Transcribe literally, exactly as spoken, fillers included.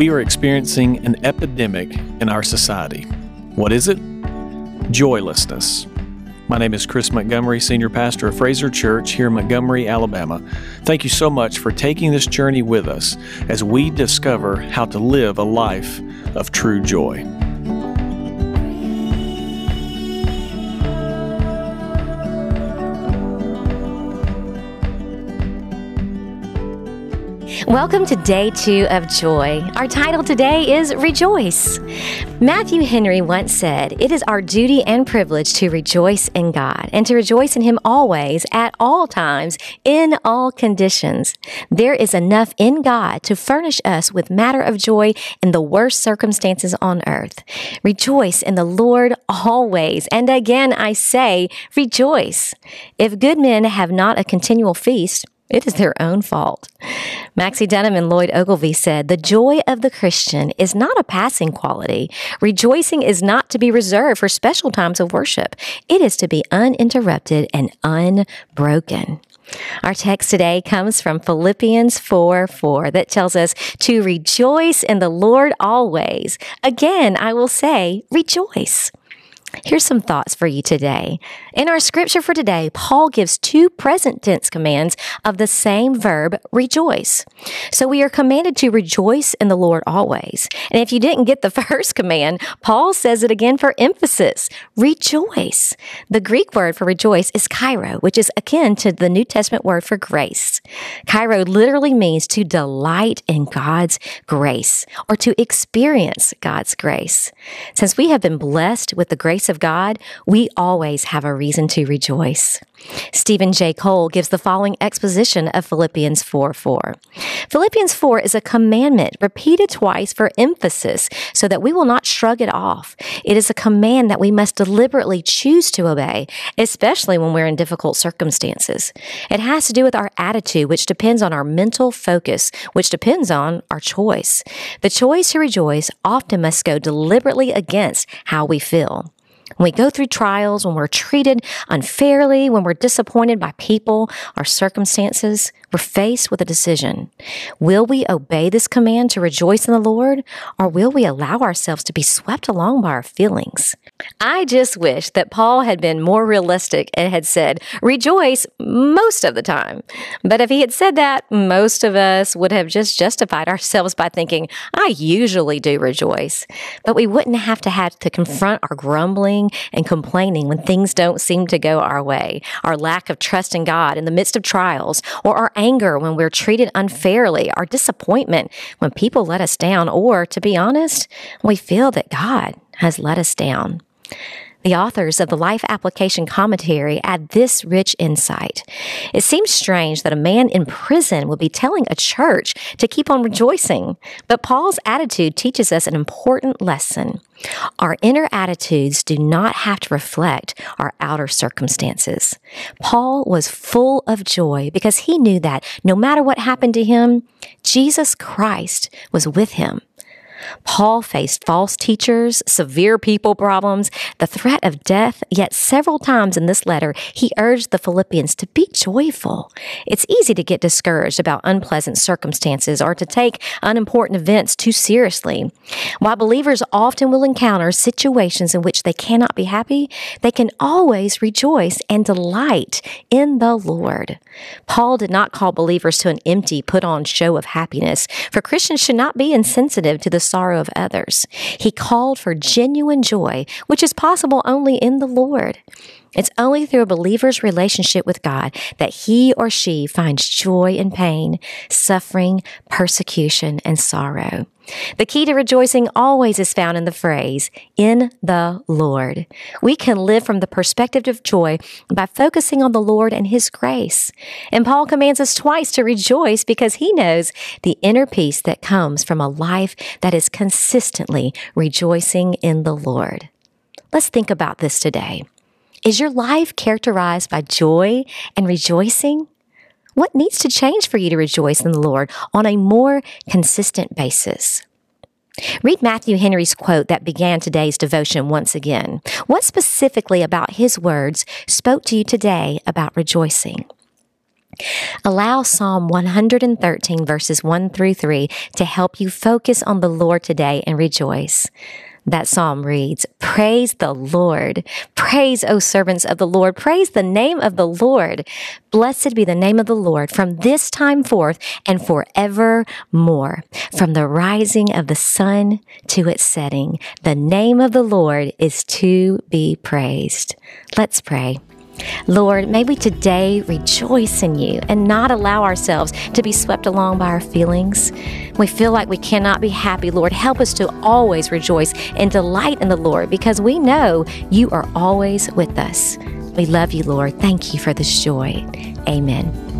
We are experiencing an epidemic in our society. What is it? Joylessness. My name is Chris Montgomery, Senior Pastor of Fraser Church here in Montgomery, Alabama. Thank you so much for taking this journey with us as we discover how to live a life of true joy. Welcome to day two of Joy. Our title today is Rejoice. Matthew Henry once said, "It is our duty and privilege to rejoice in God and to rejoice in Him always, at all times, in all conditions. There is enough in God to furnish us with matter of joy in the worst circumstances on earth. Rejoice in the Lord always. And again I say, rejoice. If good men have not a continual feast, it is their own fault." Maxie Dunnam and Lloyd Ogilvie said, "The joy of the Christian is not a passing quality. Rejoicing is not to be reserved for special times of worship. It is to be uninterrupted and unbroken." Our text today comes from Philippians four four that tells us to rejoice in the Lord always. Again, I will say, rejoice. Here's some thoughts for you today. In our scripture for today, Paul gives two present tense commands of the same verb, rejoice. So we are commanded to rejoice in the Lord always. And if you didn't get the first command, Paul says it again for emphasis, rejoice. The Greek word for rejoice is chairo, which is akin to the New Testament word for grace. Chairo literally means to delight in God's grace or to experience God's grace. Since we have been blessed with the grace of God, we always have a reason to rejoice. Stephen J. Cole gives the following exposition of Philippians four four. Philippians four is a commandment repeated twice for emphasis so that we will not shrug it off. It is a command that we must deliberately choose to obey, especially when we're in difficult circumstances. It has to do with our attitude, which depends on our mental focus, which depends on our choice. The choice to rejoice often must go deliberately against how we feel. When we go through trials, when we're treated unfairly, when we're disappointed by people or circumstances, we're faced with a decision. Will we obey this command to rejoice in the Lord, or will we allow ourselves to be swept along by our feelings? I just wish that Paul had been more realistic and had said, rejoice most of the time. But if he had said that, most of us would have just justified ourselves by thinking, I usually do rejoice. But we wouldn't have to have to confront our grumbling and complaining when things don't seem to go our way, our lack of trust in God in the midst of trials, or our anger when we're treated unfairly, our disappointment when people let us down, or, to be honest, we feel that God has let us down. The authors of the Life Application Commentary add this rich insight. It seems strange that a man in prison would be telling a church to keep on rejoicing, but Paul's attitude teaches us an important lesson. Our inner attitudes do not have to reflect our outer circumstances. Paul was full of joy because he knew that no matter what happened to him, Jesus Christ was with him. Paul faced false teachers, severe people problems, the threat of death, yet several times in this letter, he urged the Philippians to be joyful. It's easy to get discouraged about unpleasant circumstances or to take unimportant events too seriously. While believers often will encounter situations in which they cannot be happy, they can always rejoice and delight in the Lord. Paul did not call believers to an empty, put-on show of happiness, for Christians should not be insensitive to the sorrow of others. He called for genuine joy, which is possible only in the Lord. It's only through a believer's relationship with God that he or she finds joy in pain, suffering, persecution, and sorrow. The key to rejoicing always is found in the phrase, in the Lord. We can live from the perspective of joy by focusing on the Lord and His grace. And Paul commands us twice to rejoice because he knows the inner peace that comes from a life that is consistently rejoicing in the Lord. Let's think about this today. Is your life characterized by joy and rejoicing? What needs to change for you to rejoice in the Lord on a more consistent basis? Read Matthew Henry's quote that began today's devotion once again. What specifically about his words spoke to you today about rejoicing? Allow Psalm one hundred thirteen, verses one through three, to help you focus on the Lord today and rejoice. That psalm reads, "Praise the Lord. Praise, O servants of the Lord. Praise the name of the Lord. Blessed be the name of the Lord from this time forth and forevermore. From the rising of the sun to its setting, the name of the Lord is to be praised." Let's pray. Lord, may we today rejoice in you and not allow ourselves to be swept along by our feelings. We feel like we cannot be happy. Lord, help us to always rejoice and delight in the Lord, because we know you are always with us. We love you, Lord. Thank you for this joy. Amen.